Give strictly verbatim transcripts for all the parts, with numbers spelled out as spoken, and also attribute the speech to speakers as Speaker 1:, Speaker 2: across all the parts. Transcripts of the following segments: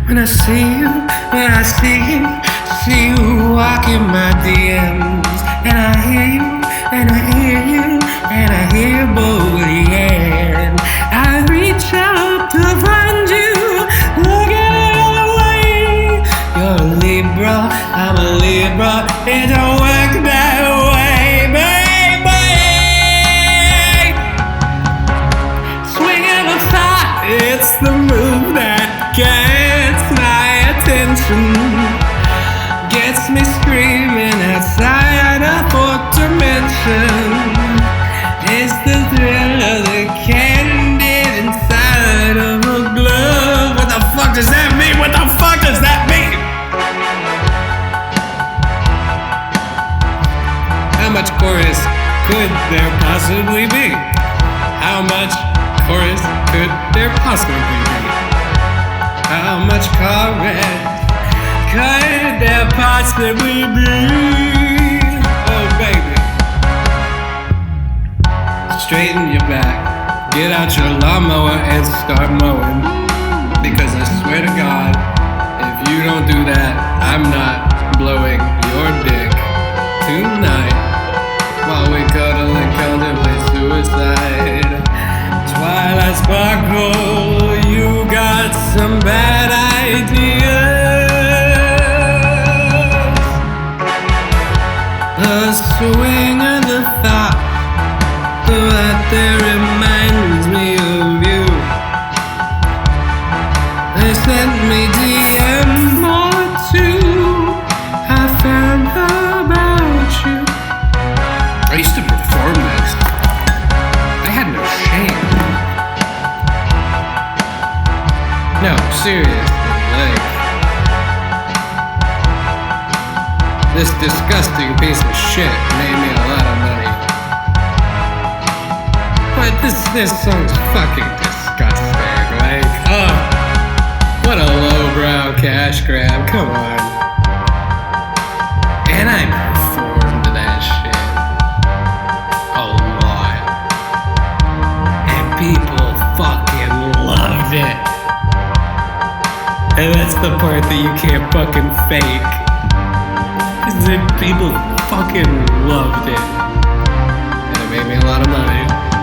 Speaker 1: When I see you, when I see you, see you walking my D Ms. And I hear you, and I hear you, and I hear you bullying. I reach out to find you, looking away. You're a Libra, I'm a Libra, it don't work that way, baby. Swing of a thought, it's the move that gets my attention, gets me screaming outside a fourth dimension. It's the thrill of the candy inside of a glove. What the fuck does that mean? What the fuck does that mean? How much chorus could there possibly be? How much chorus could there possibly be? How much chorus could there possibly be? Oh baby, straighten your back, get out your lawnmower and start mowing. Because I swear to God, if you don't do that, I'm not blowing your dick tonight while we cuddle and contemplate suicide. Twilight sparkle, you got some bad ideas. The swing of the thought that there reminds me of you. They sent me D M or two. I found about you. I used to perform this. I had no shame. No, seriously, like, this disgusting piece of shit made me a lot of money. But this this song's fucking disgusting. Like, oh, what a lowbrow cash grab. Come on. And I performed that shit a lot. And people fucking loved it. And that's the part that you can't fucking fake. Is that people fucking loved it. And it made me a lot of money.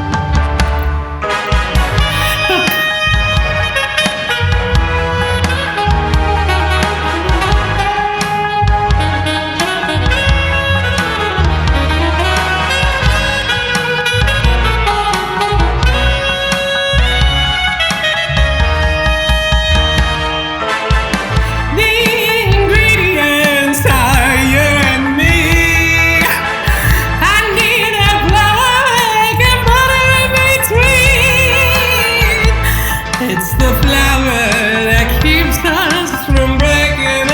Speaker 1: It's the flower that keeps us from breaking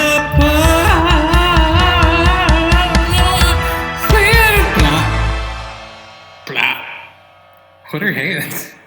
Speaker 1: apart. Blah, blah. What are hands?